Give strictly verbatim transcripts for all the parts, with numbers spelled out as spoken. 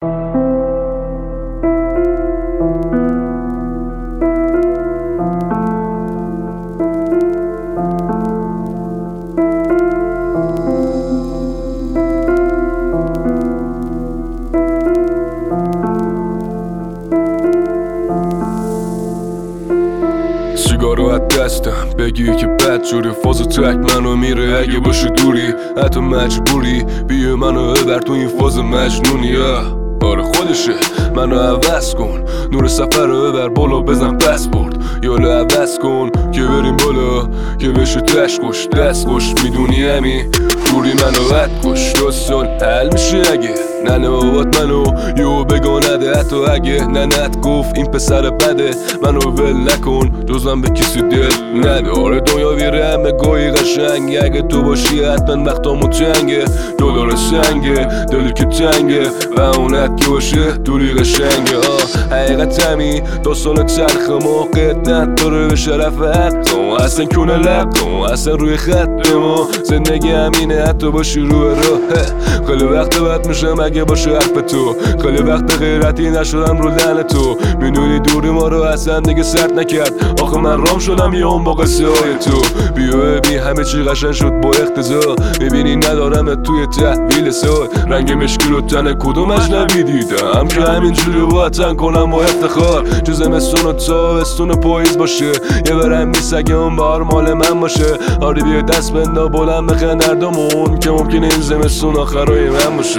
سیگارو از دستم بگی که بد جوری فاز تک منو میره اگه باشه دوری حتی مجبوری بیه منو ببر تو این فاز مجنونی. آره خودشه منو عوض کن، نور سفر رو ببر بالا بزن پسپورت، یالو عوض کن که بریم بالا که بشه تشکش دستکش میدونی همی دوری منو بد کش داستان حل میشه اگه نه نوبات منو یو بگانده حتی اگه نه نت گفت این پسر بده منو ول نکن جزم به کسی دل نداره دنیا ویره همه گاهی قشنگه اگه تو باشی حتما وقتامو چنگه دلار سنگه دلی که تنگه و اونت که باشه دوری قشنگه. آه حقیقت همی داستان تلخ موقعت نداره به شرف حق اصلا کونه لب اصلا روی خط ما زندگی همینه حتی باشی روی راه. خیلی وقت بد میشم اگه باشه حق به تو، خیلی وقت غیرتی نشدم رو لعنت تو، میدونی دوری ما رو اصلا دیگه سرد نکرد آخه من رام شدم یه اون با قصه های تو. بیا ببین همه چی قشنگ شد با اقتضا، میبینی ندارم توی تحویل سال رنگ مشکی رو تن کدومش نمیدیدم که همینجوری وطن کنم با افتخار چه زمستون و تابستون و پاییز باشه یه برم نیست اگه اون بهار مال من باشه. آره بیا دست بندا بلند بخند هردومون که ممکنه این زمستون آخرای من باشه.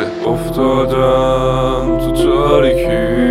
افتادم تو تاریکی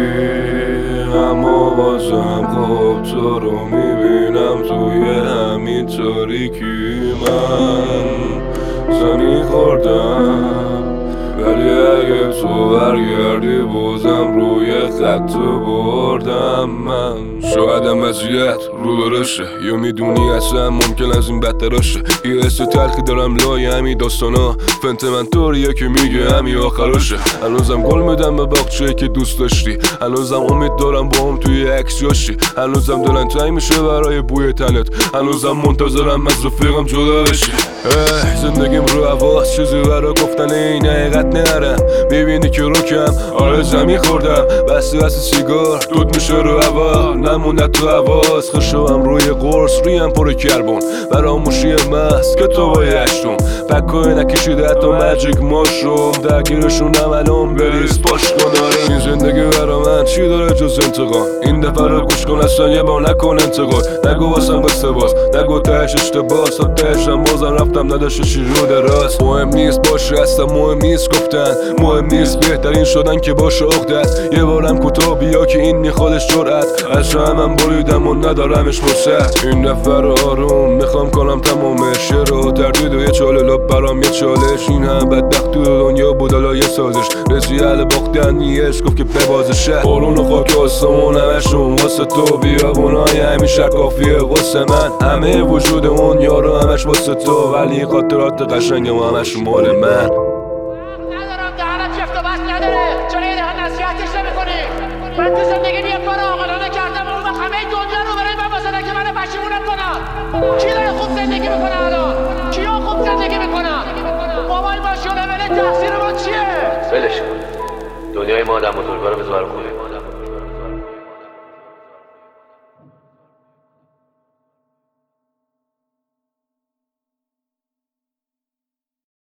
اما بازم خوب تو رو میبینم توی همین تاریکی من زمین خوردم ولی اگه تو برگردی بازم روی خط بردم من. شایدم وضعیت رو برشه یا میدونی اصلا ممکن از این بدتر شه یه حس تلخی دارم لای همین داستانا فنت من طوریه که میگه همین آخرشه. هنوزم گل میدم به باغچه‌ای که دوست داشتی، هنوزم امید دارم با هم توی عکس جاشی، هنوزم دلم تنگ میشه برای بوی تنت، هنوزم منتظرم از رفیقم جدا بشی. زندگیم رو حواس چیزی برای گفتن این حقیقت نرم میبینی که رو کم آره زمین خوردم بسته بسته سیگار دود میشه رو هوا نمونده تو حواس خشوام روی قرص رویم پر کربون فراموشی محض که تو با یشتم پکای نکشیده حتی مجیک ماشروم درگیرشونم الان بریز پاش کن. آره این زندگی برا من چی داره جز انتقام این دفعه رو گوش کن اصلا یه با نکن انتقاد نگو واسم بسته باز نگو تهش اشتباه سب تهشم بازم رفتم نداشته شی رو دراز. مهم نیست باشه اصلا مهم نیست گفتن مهم نیست بهترین شدن که باشه اخدت یه بارم کوتاه بیا که این میخوادش جرأت از شمم بریدم و ندارمش فرصت این دفعه رو آروم میخوام کنم تمامش یه رو تردید و یه چاله لب برام یه چالش این هم بدبخت تو دنیا بود حالا یه سازش رسی اهل باختن نیست گفت که ببازشه بارون و خاک آسمون همشون واسه تو بیابونای همیشه کافیه واسه من همه وجود اون یارو همش واسه تو ولی خاطرات قشنگ و همش مال من. ندارم دهنم چفت و بس نداره چرا یه دهن نصیحتش نمی‌کنی؟ من تو زندگی یه کار عاقلانه کردم اون وقت همه دنیا رو برای من واسه که منو پشیمونم کنم. کی داره خوب زندگی میکنه الان؟ کیا خوب زندگی میکنن؟ بابای ماشاءالله ولی تقصیر ما چیه؟ ولش کن دنیای ما آدم بزرگوارو بذار خونه